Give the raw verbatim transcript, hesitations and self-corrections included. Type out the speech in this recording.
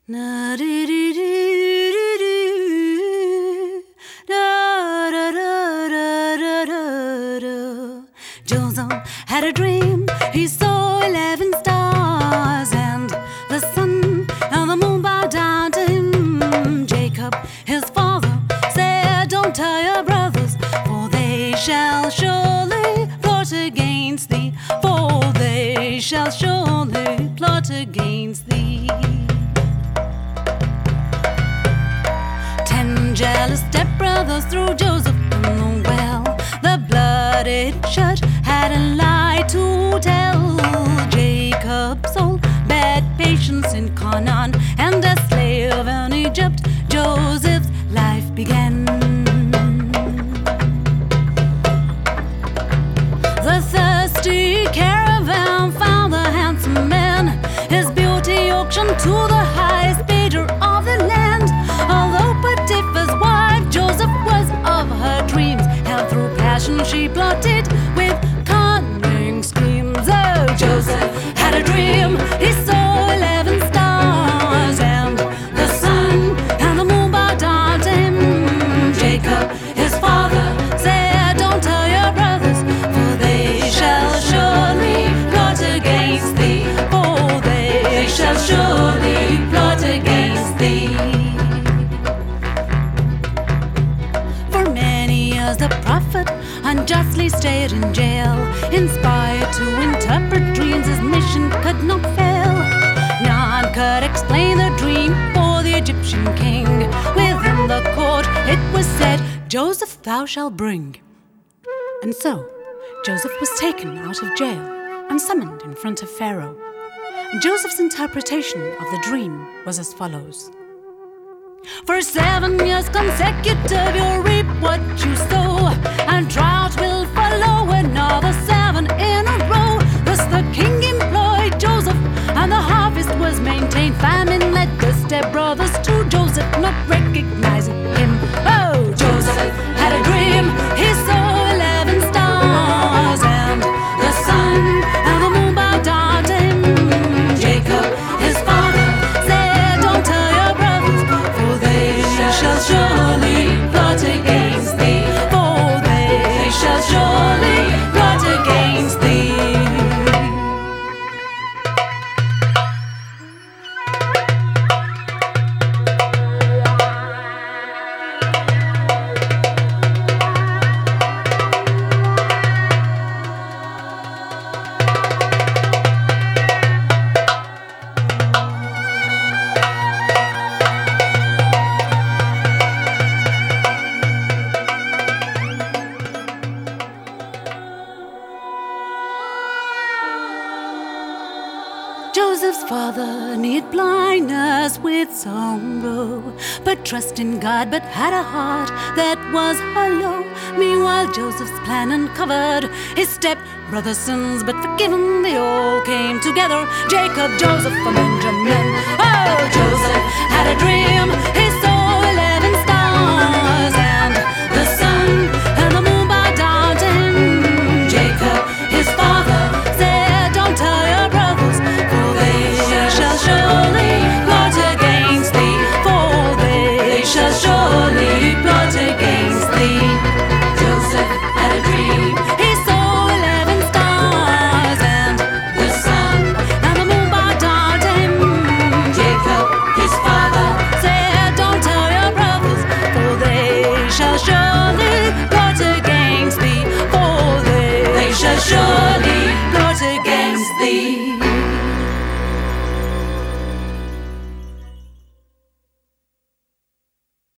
Na dee dee dee dee dee. Da da da da da da da. Joseph had a dream. He saw eleven stars and the sun and the moon bowed down to him. Jacob, his father, said, "Don't tell your brothers, for they shall surely plot against thee. For they shall surely plot against thee." Ten jealous stepbrothers threw Joseph in the well. The blooded church had a lie to tell. Jacob sold bad patience in Canaan, and as slave in Egypt, Joseph's life began. The thirsty caravan found the handsome man, his beauty auctioned to the highest bidder of the land. Although Potiphar's wife, Joseph was of her dreams, and through passion she plotted with cunning schemes. Oh, Joseph had a dream. He saw eleven stars and the sun and the moon bowed down to him. Jacob, his father, said, "Don't tell your brothers, for they shall surely plot against thee. For they shall surely plot against thee." The prophet unjustly stayed in jail. Inspired to interpret dreams, his mission could not fail. None could explain the dream for the Egyptian king. Within the court it was said, "Joseph thou shalt bring." And so Joseph was taken out of jail and summoned in front of Pharaoh. And Joseph's interpretation of the dream was as follows. "For seven years consecutive you'll reap what you sow, and drought will follow another seven in a row." Thus the king employed Joseph, and the harvest was maintained. Famine led the stepbrothers to Joseph, not recognizing him. Oh, Joseph had a dream. He saw eleven stars and the sun and the moon bowed down to him. Jacob, his father, said, "Don't tell your brothers, for they shall surely plot against thee. For they shall surely plot against thee." Joseph's father needed blindness with sorrow, but trust in God, but had a heart that was hollow. Meanwhile Joseph's plan uncovered his step-brother's sins, but forgiven they all came together. Jacob, Joseph, and Benjamin.